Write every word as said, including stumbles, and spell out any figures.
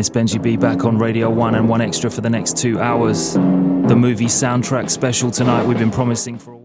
it's Benji B back on Radio one and one Extra for the next two hours. The movie soundtrack special tonight we've been promising for a while.